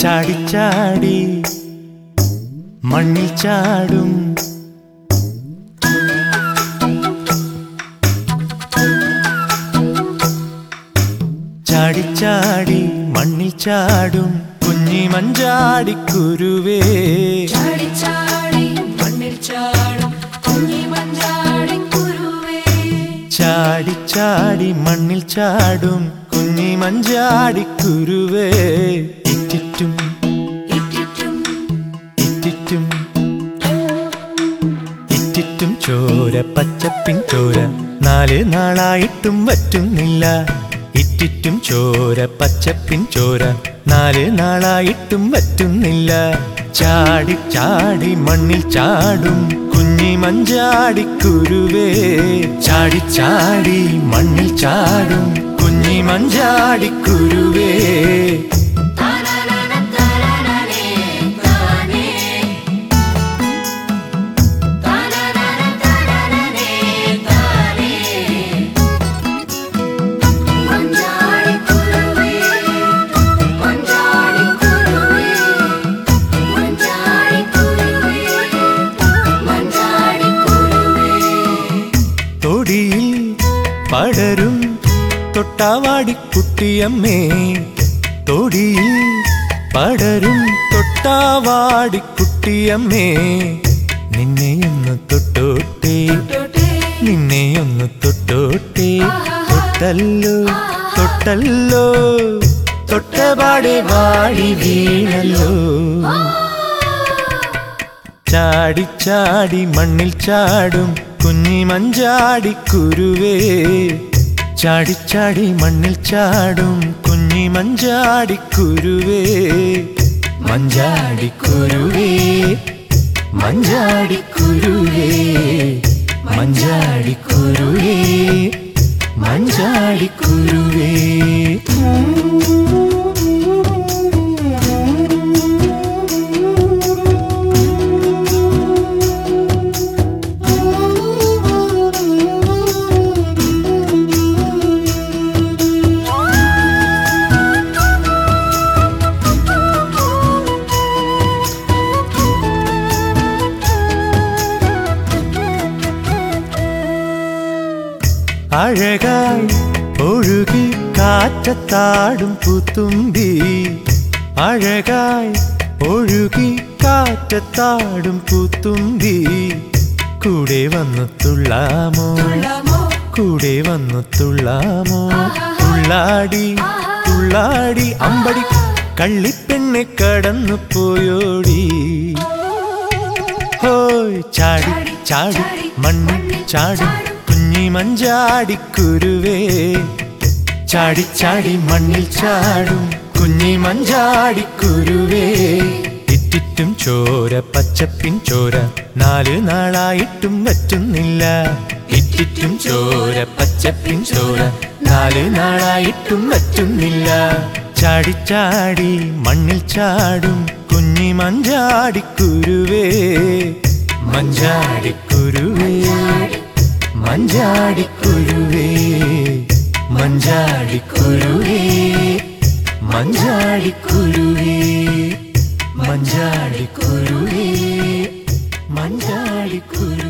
ചാടിച്ചാടി മണ്ണിൽ ചാടും ചാടിച്ചാടി മണ്ണിൽ ചാടും കുഞ്ഞി മഞ്ചാടിക്കുരുവേ ചാടിച്ചാടി മണ്ണിൽ ചാടും കുഞ്ഞി മഞ്ചാടിക്കുരുവേ ചാടിച്ചാടി മണ്ണിൽ ചാടും കുഞ്ഞി മഞ്ചാടിക്കുരുവേ ഇറ്റിറ്റും ഇറ്റിറ്റും ഇറ്റിറ്റും ഇറ്റിറ്റും ചോര പച്ചപ്പിൻ ചോര 4 നാളായിട്ടും വറ്റുന്നില്ല ഇറ്റിറ്റും ചോര പച്ചപ്പിൻ ചോര 4 നാളായിട്ടും വറ്റുന്നില്ല ചാടി ചാടി മണ്ണിൽ ചാടും കുഞ്ഞി മഞ്ചാടിക്കുരുവേ ചാടിച്ചാടി മണ്ണിൽ ചാടും കുഞ്ഞി മഞ്ചാടിക്കുരുവേ തൊടിയിൽ പടരും തൊട്ടാവാടിക്കുട്ടിയമ്മേ തൊടിയിൽ പടരും തൊട്ടാവാടിക്കുട്ടിയമ്മേ നിന്നെയൊന്ന് തൊട്ടോട്ടെ നിന്നെയൊന്ന് തൊട്ടോട്ടെ തൊട്ടല്ലോ തൊട്ടല്ലോ തൊട്ടപാടെ വാടി വീണല്ലോ ചാടിച്ചാടി മണ്ണിൽ ചാടും കുഞ്ഞി മഞ്ചാടിക്കുരുവേ ചാടിച്ചാടി മണ്ണിൽ ചാടും കുഞ്ഞി മഞ്ചാടിക്കുരുവേ മഞ്ചാടിക്കുരുവേ മഞ്ചാടിക്കുരുവേ മഞ്ചാടിക്കുരുവേ മഞ്ചാടിക്കുരുവേ അഴകായി ഒഴുകി കാറ്റത്താടും പൂത്തുമ്പി അഴകായി ഒഴുകി കാറ്റത്താടും പൂത്തുമ്പി കൂടെ വന്നു തുള്ളാമോ കൂടെ വന്നു തുള്ളാമോ തുള്ളാടി തുള്ളാടി അമ്പടി കള്ളിപ്പെണ്ണെ കടന്നു പോയോടി ഹോയ് ചാടി ചാടി മണ്ണിൽ ചാടും കുഞ്ഞി മഞ്ചാടിക്കുരുവേ ചാടിച്ചാടി മണ്ണിൽ ചാടും കുഞ്ഞി മഞ്ചാടിക്കുരുവേ ഇറ്റിറ്റും ചോര പച്ചപ്പിൻ ചോര 4 നാളായിട്ടും വറ്റുന്നില്ല ഇറ്റിറ്റും ചോര പച്ചപ്പിൻ ചോര 4 നാളായിട്ടും വറ്റുന്നില്ല ചാടിച്ചാടി മണ്ണിൽ ചാടും കുഞ്ഞി മഞ്ചാടിക്കുരുവേ മഞ്ചാടിക്കുരുവേ മഞ്ചാടിക്കുരുവേ മഞ്ചാടിക്കുരുവേ മഞ്ചാടിക്കുരുവേ മഞ്ചാടിക്കുരുവേ മഞ്ചാടിക്കുരുവേ